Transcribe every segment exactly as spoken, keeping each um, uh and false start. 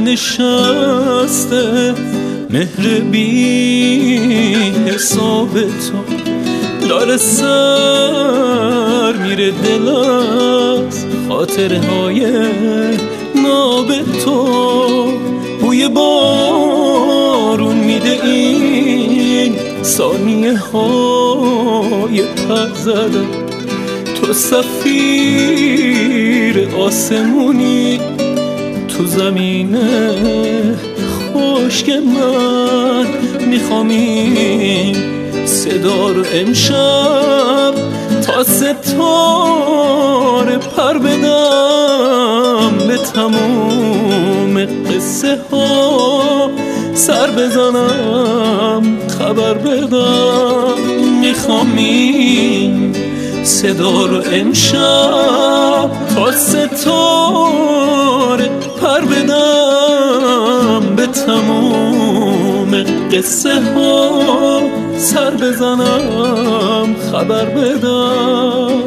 نشسته مهر بی حساب تو داره سر میره دل از خاطره های ناب تو. بوی بارون میده این ثانیه های پر زدن. تو سفیر آسمونی تو زمینه خشک من. میخوام این صدا رو امشب تا ستاره پر بدم، به تموم قصه ها سر بزنم خبر بدم. میخوام این صدا رو امشب تا ستاره پر بدم، به تموم قصه ها سر بزنم خبر بدم.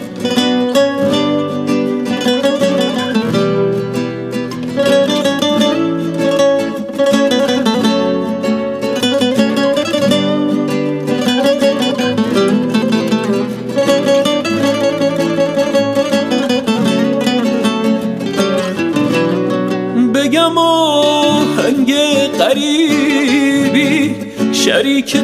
بگم آهنگ غریبی شریک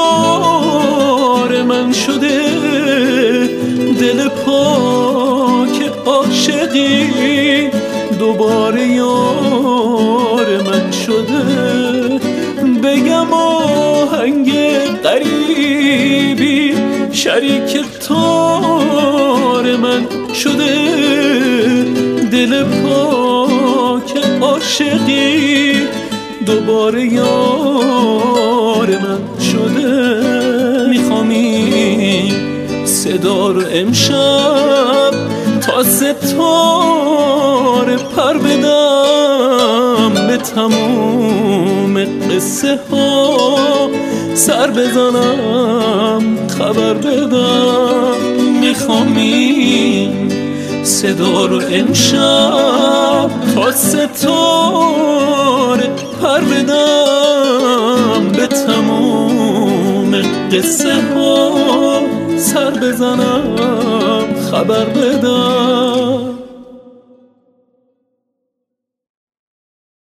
تار من شده، دل پاک عاشقی دوباره یار من شده. بگم آهنگ غریبی شریک تار من شده، دل پاک عاشقی دوباره یار من شده. میخوام این صدا رو امشب تا ستاره پر بدم، به تموم قصه ها سر بزنم خبر بدم. میخوام این صدا رو امشب تا ستاره پر بدم، به تموم قصه ها سر بزنم خبر بدم.